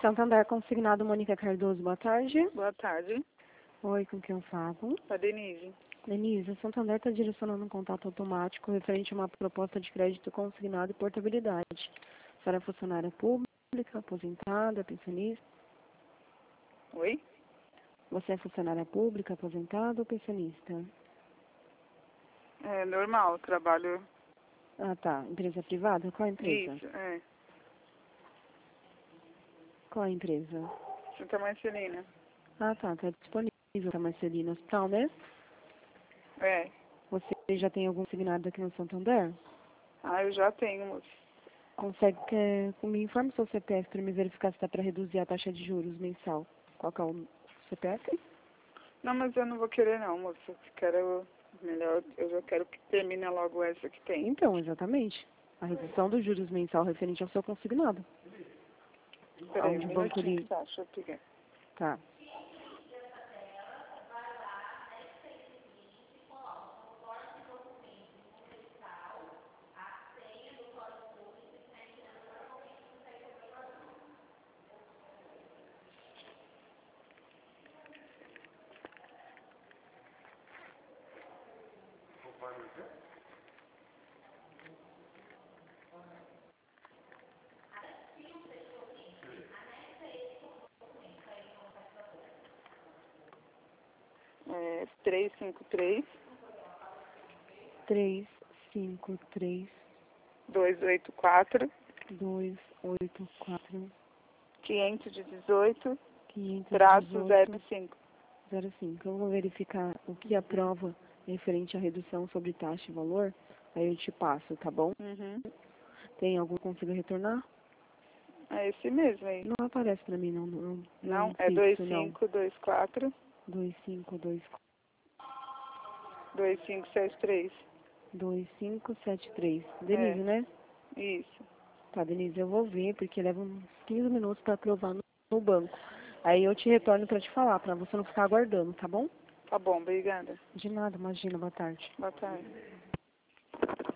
Santander consignado, Mônica Cardoso, boa tarde. Boa tarde. Oi, com quem eu falo? A Denise. Denise, a Santander está direcionando um contato automático referente a uma proposta de crédito consignado e portabilidade. A senhora é funcionária pública, aposentada, pensionista? Oi? Você é funcionária pública, aposentada ou pensionista? É normal, trabalho. Ah, tá. Empresa privada? Qual a empresa? Isso, é. Qual a empresa? Santa Marcelina. Ah, tá. Está disponível a Marcelina Hospital, né? É. Você já tem algum consignado aqui no Santander? Ah, eu já tenho, moço. Consegue, me informe o seu CPF para me verificar se dá para reduzir a taxa de juros mensal. Qual que é o CPF? Não, mas eu não vou querer não, moço. Eu quero melhor, eu já quero que termine logo essa que tem. Então, exatamente. A redução dos juros mensal referente ao seu consignado. Peraí, Onde um o banco minutinho lhe... que tá, deixa eu pegar. Tá. É 353 353 284 284 518 traço 518 05. 05. Eu vou verificar o que aprova referente à redução sobre taxa e valor. Aí eu te passo, tá bom? Uhum. Tem algum que consiga retornar? É esse mesmo aí. Não aparece pra mim, não. Não, Não, não é fixo, não. 2524 2524 2573. 2573. É, Denise, né? isso. Tá, Denise, eu vou ver, porque leva uns 15 minutos para aprovar no banco. Aí eu te retorno para te falar, para você não ficar aguardando, tá bom? Tá bom, obrigada. De nada, imagina, boa tarde. Boa tarde.